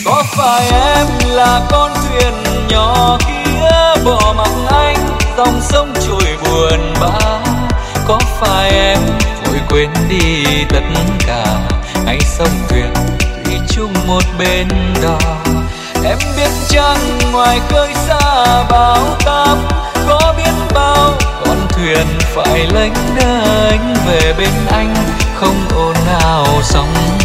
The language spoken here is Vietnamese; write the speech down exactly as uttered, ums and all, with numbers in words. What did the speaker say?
Có phải em là con thuyền nhỏ kia bỏ mặc anh dòng sông trôi buồn bã? Có phải em vội quên đi tất cả hay sông thuyền thủy chung một bên đò? Em biết chăng ngoài khơi xa bão táp có biết bao con thuyền phải lênh đênh về bên anh, không ồn ào sóng